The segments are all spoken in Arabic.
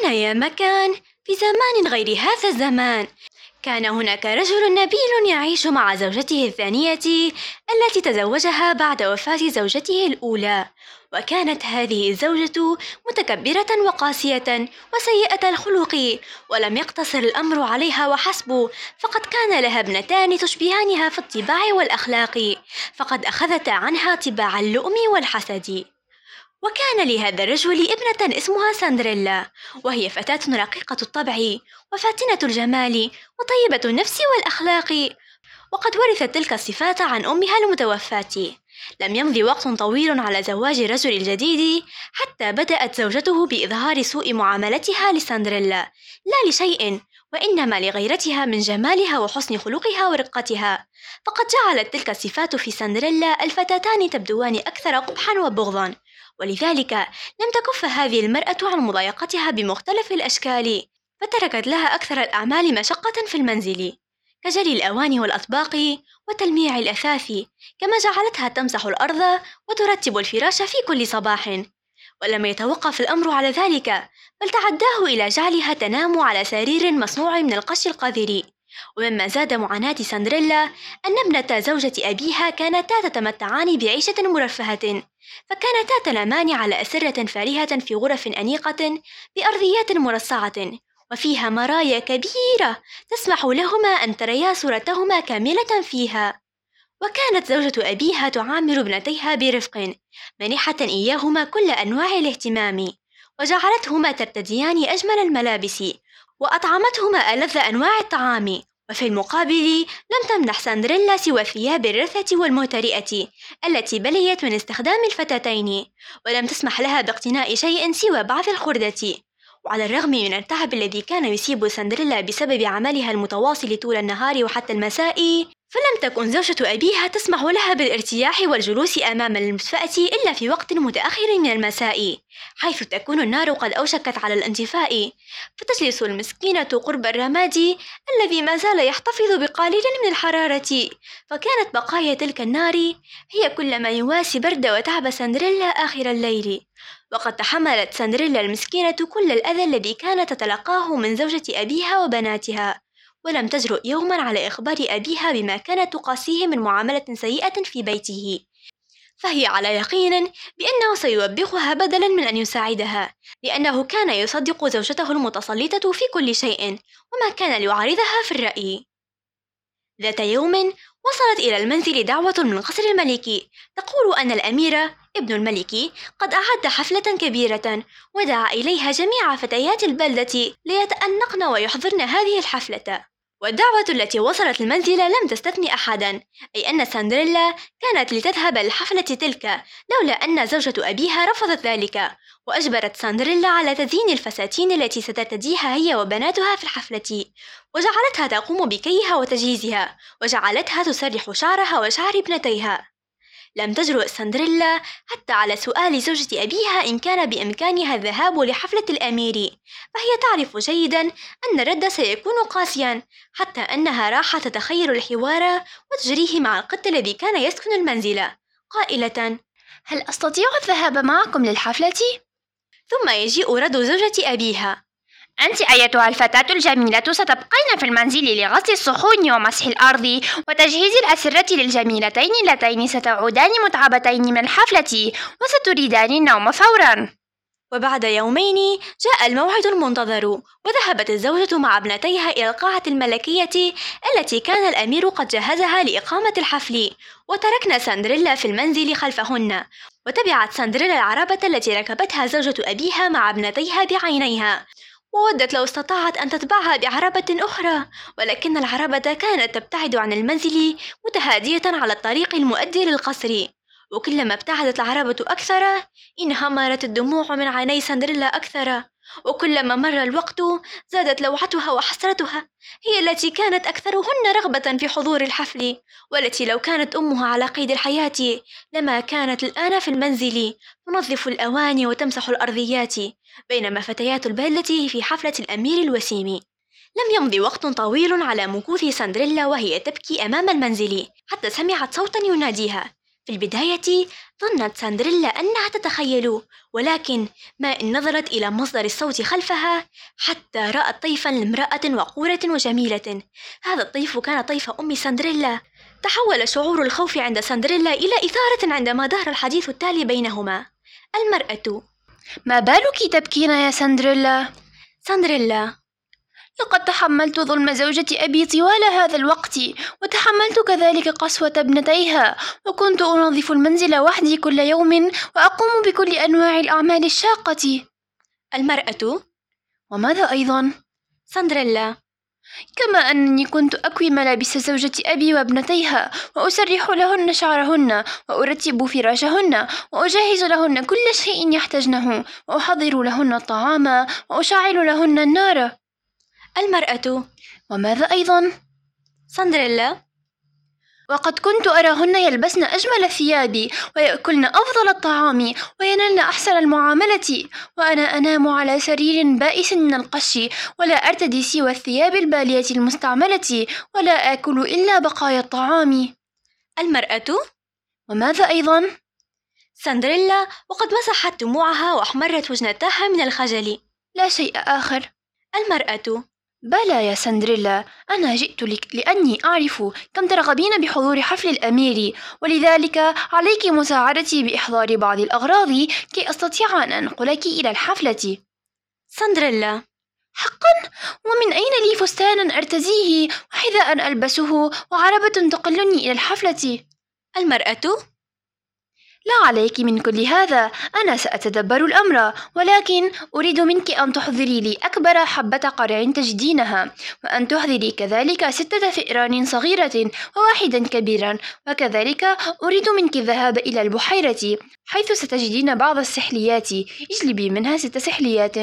كان يا مكان في زمان غير هذا الزمان، كان هناك رجل نبيل يعيش مع زوجته الثانية التي تزوجها بعد وفاة زوجته الأولى. وكانت هذه الزوجة متكبرة وقاسية وسيئة الخلق، ولم يقتصر الأمر عليها وحسب، فقد كان لها ابنتان تشبهانها في الطباع والأخلاق، فقد أخذتا عنها طباع اللؤم والحسد. وكان لهذا الرجل ابنة اسمها سندريلا، وهي فتاة رقيقة الطبع وفاتنة الجمال وطيبة النفس والأخلاق، وقد ورثت تلك الصفات عن أمها المتوفاة. لم يمض وقت طويل على زواج الرجل الجديد حتى بدأت زوجته بإظهار سوء معاملتها لسندريلا، لا لشيء وإنما لغيرتها من جمالها وحسن خلقها ورقتها، فقد جعلت تلك الصفات في سندريلا الفتاتان تبدوان أكثر قبحا وبغضا. ولذلك لم تكف هذه المرأة عن مضايقتها بمختلف الأشكال، فتركت لها أكثر الأعمال مشقة في المنزل، كجلي الأواني والأطباق وتلميع الأثاث، كما جعلتها تمسح الأرض وترتب الفراش في كل صباح. ولم يتوقف الأمر على ذلك، بل تعداه إلى جعلها تنام على سرير مصنوع من القش القذر. ومما زاد معاناة سندريلا أن ابنة زوجة أبيها كانتا تتمتعان بعيشة مرفهة، فكانتا تنامان على أسرة فارهة في غرف أنيقة بأرضيات مرصعة، وفيها مرايا كبيرة تسمح لهما أن تريا صورتهما كاملة فيها. وكانت زوجة أبيها تعامل ابنتيها برفق، منحة إياهما كل أنواع الاهتمام، وجعلتهما ترتديان أجمل الملابس، وأطعمتهما ألذ أنواع الطعام. وفي المقابل لم تمنح سندريلا سوى ثياب الرثة والمهترئة التي بليت من استخدام الفتاتين، ولم تسمح لها باقتناء شيء سوى بعض الخردة. وعلى الرغم من التعب الذي كان يصيب سندريلا بسبب عملها المتواصل طول النهار وحتى المساء، فلم تكن زوجة أبيها تسمح لها بالارتياح والجلوس أمام المدفأة إلا في وقت متأخر من المساء، حيث تكون النار قد أوشكت على الانطفاء، فتجلس المسكينة قرب الرماد الذي ما زال يحتفظ بقليل من الحرارة. فكانت بقايا تلك النار هي كل ما يواسي برد وتعب سندريلا آخر الليل. وقد تحملت سندريلا المسكينة كل الأذى الذي كانت تتلقاه من زوجة أبيها وبناتها، ولم تجرؤ يوما على إخبار أبيها بما كانت تقاسيه من معاملة سيئة في بيته، فهي على يقين بأنه سيوبخها بدلا من أن يساعدها، لأنه كان يصدق زوجته المتسلطة في كل شيء وما كان ليعارضها في الرأي. ذات يوم وصلت إلى المنزل دعوة من قصر الملك تقول أن الأمير ابن الملك قد أعد حفلة كبيرة، ودعا إليها جميع فتيات البلدة ليتأنقن ويحضرن هذه الحفلة. والدعوة التي وصلت المنزل لم تستثني أحدا، أي أن سندريلا كانت لتذهب للحفلة تلك، لولا أن زوجة أبيها رفضت ذلك، وأجبرت سندريلا على تزيين الفساتين التي سترتديها هي وبناتها في الحفلة، وجعلتها تقوم بكيها وتجهيزها، وجعلتها تسرح شعرها وشعر ابنتيها. لم تجرؤ سندريلا حتى على سؤال زوجة أبيها إن كان بإمكانها الذهاب لحفلة الأمير، فهي تعرف جيدا أن الرد سيكون قاسيا، حتى أنها راحت تتخيل الحوار وتجريه مع القط الذي كان يسكن المنزل، قائلة: هل أستطيع الذهاب معكم للحفلة؟ ثم يجيء رد زوجة أبيها: أنت أيتها الفتاة الجميلة ستبقين في المنزل لغسل الصحون ومسح الأرض وتجهيز الأسرة للجميلتين اللتين ستعودان متعبتين من الحفلة وستريدان النوم فورا. وبعد يومين جاء الموعد المنتظر، وذهبت الزوجة مع ابنتيها إلى القاعة الملكية التي كان الأمير قد جهزها لإقامة الحفل، وتركنا سندريلا في المنزل خلفهن. وتبعت سندريلا العربة التي ركبتها زوجة أبيها مع ابنتيها بعينيها، وودت لو استطاعت أن تتبعها بعربة أخرى، ولكن العربة كانت تبتعد عن المنزل متهادية على الطريق المؤدي للقصر، وكلما ابتعدت العربة أكثر انهمرت الدموع من عيني سندريلا أكثر، وكلما مر الوقت زادت لوعتها وحسرتها، هي التي كانت أكثرهن رغبة في حضور الحفل، والتي لو كانت أمها على قيد الحياة لما كانت الآن في المنزل تنظف الأواني وتمسح الأرضيات، بينما فتيات البلدة في حفلة الأمير الوسيم. لم يمض وقت طويل على مكوث سندريلا وهي تبكي أمام المنزل حتى سمعت صوتا يناديها: في البداية ظنت سندريلا أنها تتخيل، ولكن ما إن نظرت إلى مصدر الصوت خلفها حتى رأت طيفا لامرأة وقورة وجميلة. هذا الطيف كان طيف أم سندريلا. تحول شعور الخوف عند سندريلا إلى إثارة عندما دار الحديث التالي بينهما. المرأة: ما بالك تبكين يا سندريلا؟ سندريلا: لقد تحملت ظلم زوجة أبي طوال هذا الوقت، وتحملت كذلك قسوة ابنتيها، وكنت أنظف المنزل وحدي كل يوم، وأقوم بكل أنواع الأعمال الشاقة. المرأة: وماذا أيضا؟ سندريلا: كما أنني كنت أكوي ملابس زوجة أبي وابنتيها، وأسرح لهن شعرهن، وأرتب فراشهن، وأجهز لهن كل شيء يحتاجنه، وأحضر لهن الطعام، وأشعل لهن النار. المرأة: وماذا أيضا؟ سندريلا: وقد كنت أراهن يلبسن أجمل الثياب، ويأكلن أفضل الطعام، وينالن أحسن المعاملة، وأنا أنام على سرير بائس من القش، ولا أرتدي سوى الثياب البالية المستعملة، ولا آكل إلا بقايا الطعام. المرأة: وماذا أيضا؟ سندريلا وقد مسحت دموعها وأحمرت وجنتها من الخجل. لا شيء آخر. المرأة: بلى يا سندريلا، أنا جئت لك لأني أعرف كم ترغبين بحضور حفل الأمير، ولذلك عليك مساعدتي بإحضار بعض الأغراض كي أستطيع أن أنقلك إلى الحفلة. سندريلا: حقا؟ ومن أين لي فستانا أرتديه، وحذاء ألبسه، وعربة تقلني إلى الحفلة؟ المرأة: لا عليك من كل هذا، أنا سأتدبر الأمر، ولكن أريد منك أن تحضري لي أكبر حبة قرع تجدينها، وأن تحضري كذلك 6 فئران صغيرة وواحدا كبيرا، وكذلك أريد منك الذهاب إلى البحيرة حيث ستجدين بعض السحليات، اجلبي منها 6 سحليات.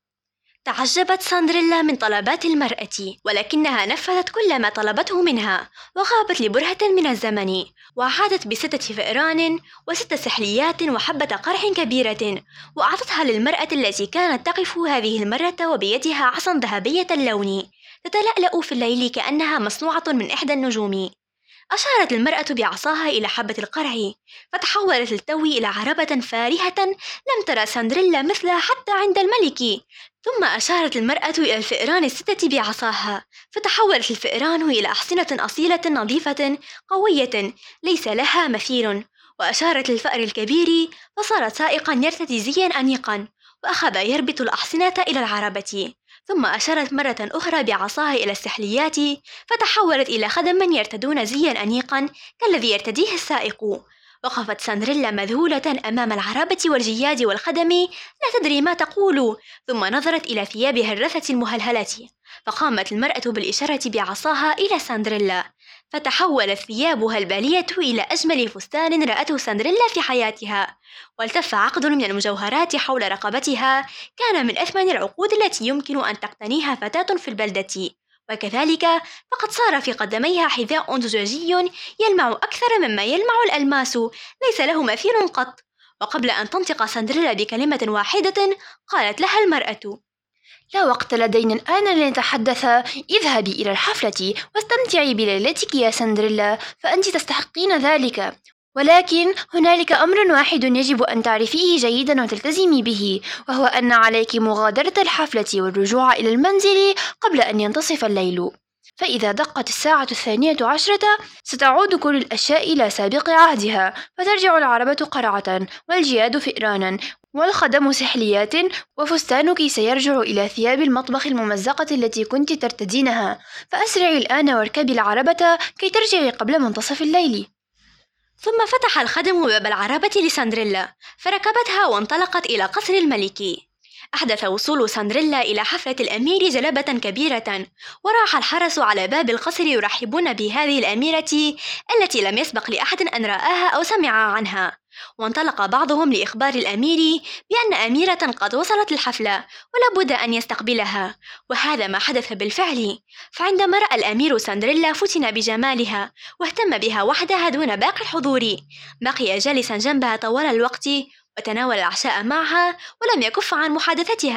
تعجبت سندريلا من طلبات المرأة، ولكنها نفذت كل ما طلبته منها، وغابت لبرهة من الزمن، وعادت ب6 فئران و6 سحليات وحبة قرح كبيرة، وأعطتها للمرأة التي كانت تقف هذه المرة وبيدها عصا ذهبية اللون تتلألأ في الليل كأنها مصنوعة من إحدى النجوم. أشارت المرأة بعصاها إلى حبة القرع، فتحولت للتو إلى عربة فارهة لم ترى سندريلا مثلها حتى عند الملك. ثم أشارت المرأة إلى الفئران 6 بعصاها، فتحولت الفئران إلى أحصنة أصيلة نظيفة قوية ليس لها مثيل. وأشارت للفأر الكبير، فصار سائقا يرتدي زيا أنيقا، وأخذ يربط الأحصنة إلى العربة. ثم أشارت مرة أخرى بعصاها إلى السحليات، فتحولت إلى خدم يرتدون زيا أنيقا كالذي يرتديه السائق. وقفت سندريلا مذهولة أمام العربة والجياد والخدم لا تدري ما تقول، ثم نظرت إلى ثيابها الرثة المهلهلة، فقامت المرأة بالإشارة بعصاها إلى سندريلا، فتحولت ثيابها البالية إلى أجمل فستان رأته سندريلا في حياتها. والتف عقد من المجوهرات حول رقبتها كان من أثمن العقود التي يمكن أن تقتنيها فتاة في البلدة. وكذلك فقد صار في قدميها حذاء زجاجي يلمع أكثر مما يلمع الألماس، ليس له مثيل قط. وقبل أن تنطق سندريلا بكلمة واحدة قالت لها المرأة: لا وقت لدينا الآن لنتحدث، اذهبي إلى الحفلة واستمتعي بليلتك يا سندريلا، فأنت تستحقين ذلك. ولكن هنالك أمر واحد يجب أن تعرفيه جيدا وتلتزمي به، وهو أن عليك مغادرة الحفلة والرجوع إلى المنزل قبل أن ينتصف الليل. فإذا دقت الساعة 12 ستعود كل الأشياء إلى سابق عهدها، فترجع العربة قرعة، والجياد فئرانا، والخدم سحليات، وفستانك سيرجع إلى ثياب المطبخ الممزقة التي كنت ترتدينها. فأسرعي الآن واركبي العربة كي ترجعي قبل منتصف الليل. ثم فتح الخدم باب العربة لسندريلا، فركبتها وانطلقت إلى قصر الملك. أحدث وصول سندريلا إلى حفلة الأمير جلبة كبيرة، وراح الحرس على باب القصر يرحبون بهذه الأميرة التي لم يسبق لأحد أن رآها أو سمع عنها. وانطلق بعضهم لإخبار الأمير بأن أميرة قد وصلت الحفلة ولا بد أن يستقبلها، وهذا ما حدث بالفعل. فعندما رأى الأمير سندريلا فتن بجمالها واهتم بها وحدها دون باقي الحضور. بقي جالسا جنبها طوال الوقت وتناول العشاء معها ولم يكف عن محادثتها،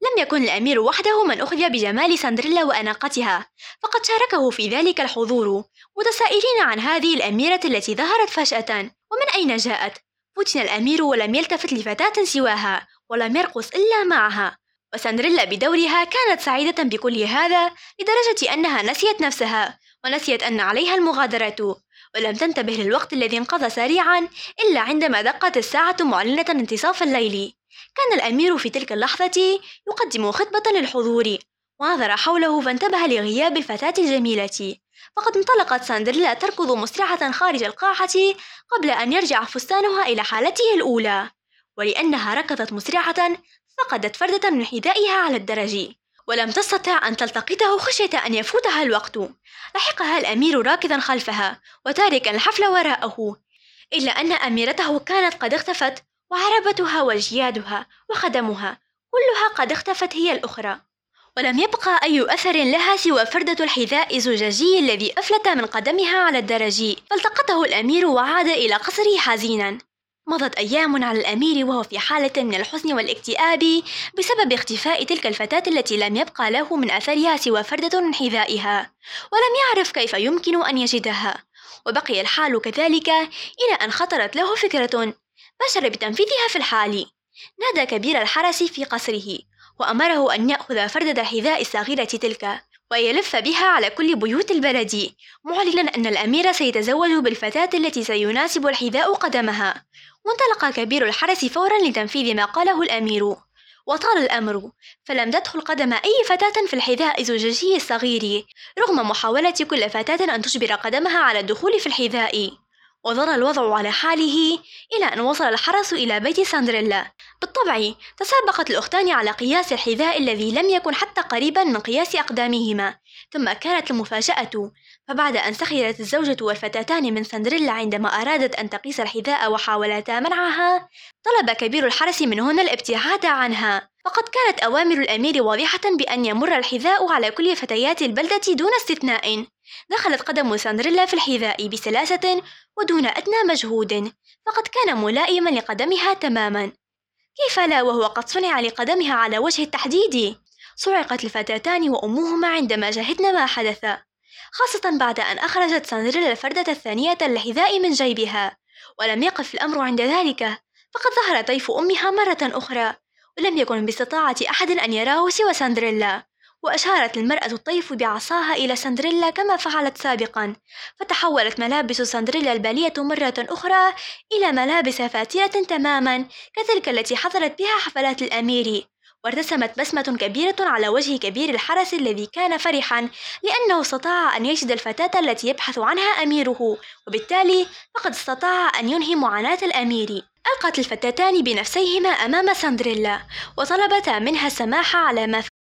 لم يكن الأمير وحده من أخذ بجمال سندريلا وأناقتها، فقد شاركه في ذلك الحضور، متسائلين عن هذه الأميرة التي ظهرت فجأة ومن أين جاءت. فتن الأمير ولم يلتفت لفتاة سواها، ولم يرقص إلا معها، وسندريلا بدورها كانت سعيدة بكل هذا لدرجة أنها نسيت نفسها ونسيت أن عليها المغادرة، ولم تنتبه للوقت الذي انقضى سريعا إلا عندما دقت الساعة معلنة انتصاف الليل. كان الأمير في تلك اللحظة يقدم خطبة للحضور، ونظر حوله فانتبه لغياب الفتاة الجميلة، فقد انطلقت سندريلا تركض مسرعة خارج القاعة قبل أن يرجع فستانها إلى حالته الأولى، ولأنها ركضت مسرعة فقدت فردة من حذائها على الدرج، ولم تستطع أن تلتقطه خشية أن يفوتها الوقت. لحقها الأمير راكضا خلفها وتاركا الحفل وراءه، إلا أن أميرته كانت قد اختفت، وعربتها وجيادها وخدمها كلها قد اختفت هي الأخرى، ولم يبقى أي أثر لها سوى فردة الحذاء الزجاجي الذي أفلت من قدمها على الدرج. فالتقطه الأمير وعاد إلى قصره حزينا. مضت أيام على الأمير وهو في حالة من الحزن والاكتئاب بسبب اختفاء تلك الفتاة التي لم يبقى له من أثرها سوى فردة من حذائها، ولم يعرف كيف يمكن أن يجدها. وبقي الحال كذلك إلى أن خطرت له فكرة بشر بتنفيذها في الحال. نادى كبير الحرس في قصره وأمره أن يأخذ فردة الحذاء الصغيرة تلك ويلف بها على كل بيوت البلد، معلنا أن الأمير سيتزوج بالفتاة التي سيناسب الحذاء قدمها. وانطلق كبير الحرس فورا لتنفيذ ما قاله الأمير، وطال الأمر فلم تدخل قدم أي فتاة في الحذاء الزجاجي الصغير، رغم محاولة كل فتاة أن تجبر قدمها على الدخول في الحذاء. وظل الوضع على حاله إلى أن وصل الحرس إلى بيت سندريلا. بالطبع تسابقت الأختان على قياس الحذاء الذي لم يكن حتى قريبا من قياس أقدامهما. ثم كانت المفاجأة، فبعد أن سخرت الزوجة والفتاتان من سندريلا عندما أرادت أن تقيس الحذاء وحاولتا منعها، طلب كبير الحرس منهن الابتعاد عنها، فقد كانت أوامر الأمير واضحة بأن يمر الحذاء على كل فتيات البلدة دون استثناء. دخلت قدم سندريلا في الحذاء بسلاسة ودون أدنى مجهود، فقد كان ملائما لقدمها تماما. كيف لا وهو قد صنع لقدمها على وجه التحديد؟ صعقت الفتاتان وأمهما عندما شاهدن ما حدث، خاصة بعد أن أخرجت سندريلا الفردة الثانية للحذاء من جيبها. ولم يقف الأمر عند ذلك، فقد ظهر طيف أمها مرة أخرى، ولم يكن باستطاعة أحد أن يراه سوى سندريلا. وأشارت المرأة الطيف بعصاها إلى سندريلا كما فعلت سابقا، فتحولت ملابس سندريلا البالية مرة أخرى إلى ملابس فاترة تماما كتلك التي حضرت بها حفلات الأمير. وارتسمت بسمة كبيرة على وجه كبير الحرس الذي كان فرحا لأنه استطاع أن يجد الفتاة التي يبحث عنها أميره، وبالتالي فقد استطاع أن ينهي معاناة الأمير. ألقت الفتاتان بنفسيهما أمام سندريلا وطلبتا منها السماح على ما